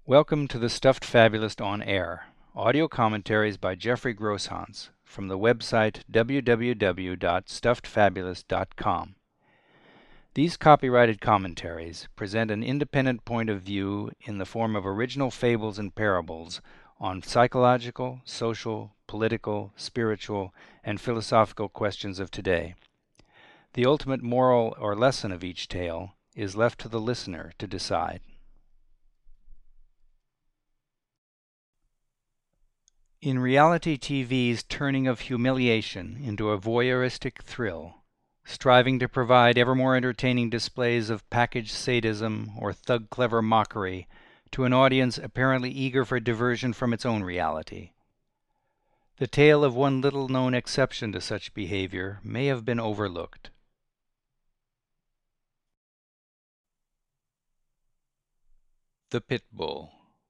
Welcome to the Stuffed Fabulist on Air. Audio commentaries by Jeffrey Grosshans from the website www.stuffedfabulist.com. These copyrighted commentaries present an independent point of view in the form of original fables and parables on psychological, social, political, spiritual, and philosophical questions of today. The ultimate moral or lesson of each tale is left to the listener to decide. In reality TV's turning of humiliation into a voyeuristic thrill, striving to provide ever more entertaining displays of packaged sadism or thug-clever mockery to an audience apparently eager for diversion from its own reality. The tale of one little-known exception to such behavior may have been overlooked. The Pit Bull.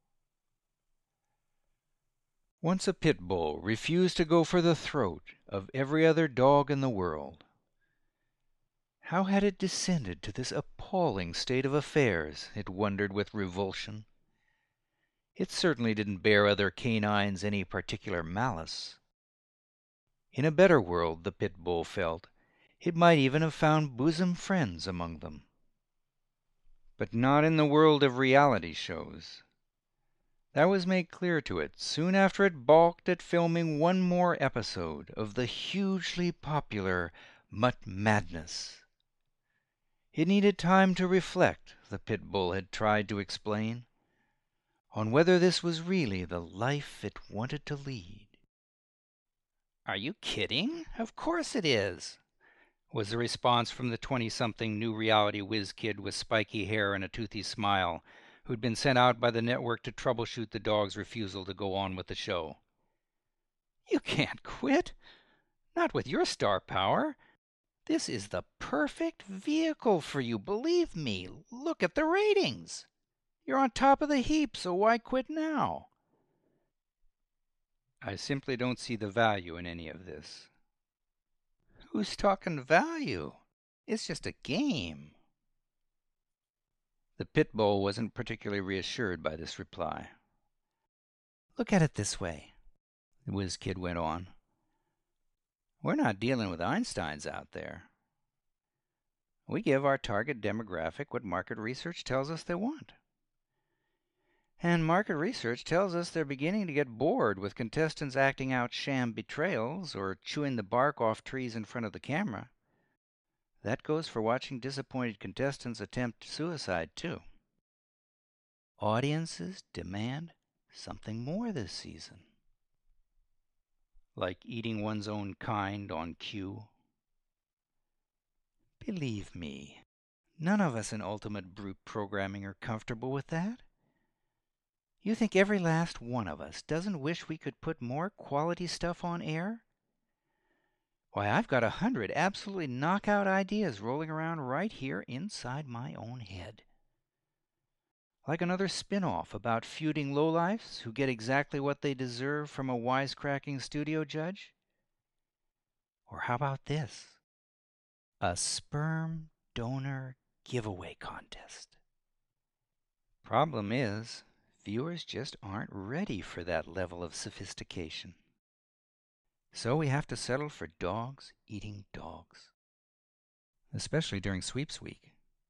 Once a pit bull refused to go for the throat of every other dog in the world. How had it descended to this appalling state of affairs, it wondered with revulsion. It certainly didn't bear other canines any particular malice. In a better world, the pit bull felt, it might even have found bosom friends among them. But not in the world of reality shows. That was made clear to it soon after it balked at filming one more episode of the hugely popular Mutt Madness. It needed time to reflect, the pit bull had tried to explain, on whether this was really the life it wanted to lead. "Are you kidding? Of course it is," was the response from the 20-something new reality whiz kid with spiky hair and a toothy smile, who'd been sent out by the network to troubleshoot the dog's refusal to go on with the show. "You can't quit. Not with your star power. This is the perfect vehicle for you, believe me. Look at the ratings. You're on top of the heap, so why quit now?" "I simply don't see the value in any of this." "Who's talking value? It's just a game." The pit bull wasn't particularly reassured by this reply. "Look at it this way," the whiz kid went on. "We're not dealing with Einsteins out there. We give our target demographic what market research tells us they want. And market research tells us they're beginning to get bored with contestants acting out sham betrayals or chewing the bark off trees in front of the camera. That goes for watching disappointed contestants attempt suicide, too. Audiences demand something more this season. Like eating one's own kind on cue. Believe me, none of us in ultimate brute programming are comfortable with that. You think every last one of us doesn't wish we could put more quality stuff on air? Why, I've got 100 absolutely knockout ideas rolling around right here inside my own head. Like another spin-off about feuding lowlifes who get exactly what they deserve from a wisecracking studio judge? Or how about this? A sperm donor giveaway contest. Problem is, viewers just aren't ready for that level of sophistication. So we have to settle for dogs eating dogs. Especially during sweeps week.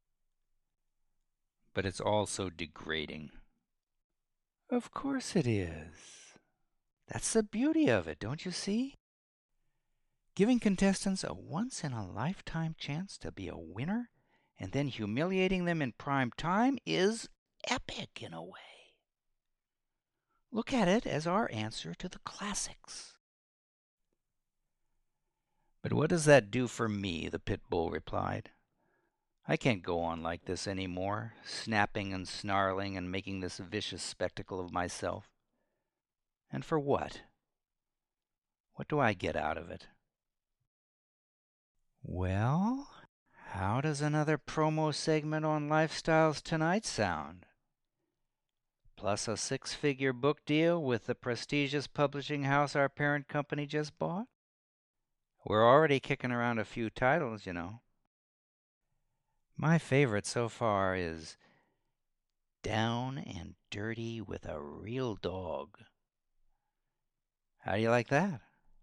But it's all so degrading. Of course it is. That's the beauty of it, don't you see? Giving contestants a once-in-a-lifetime chance to be a winner and then humiliating them in prime time is epic in a way. Look at it as our answer to the classics. "But what does that do for me?" the pit bull replied. "I can't go on like this any more, snapping and snarling and making this vicious spectacle of myself. And for what? What do I get out of it?" Well, how does another promo segment on Lifestyles Tonight sound? Plus a 6-figure book deal with the prestigious publishing house our parent company just bought? We're already kicking around a few titles, you know. My favorite so far is down and dirty with a real dog. How do you like that?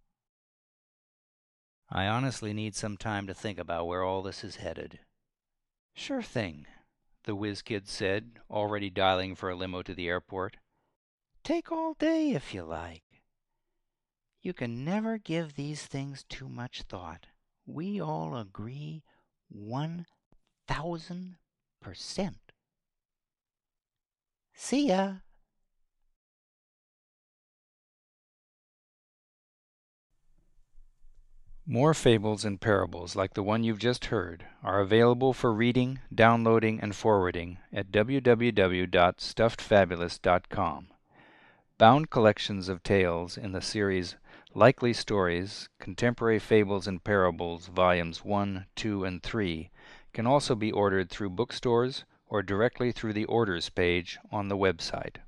I honestly need some time to think about where all this is headed. Sure thing, the whiz kid said, already dialing for a limo to the airport. Take all day if you like. You can never give these things too much thought. We all agree 1,000%. See ya. More fables and parables like the one you've just heard are available for reading, downloading, and forwarding at www.stuffedfabulous.com. Bound collections of tales in the series Likely Stories, Contemporary Fables and Parables, Volumes 1, 2, and 3 can also be ordered through bookstores or directly through the Orders page on the website.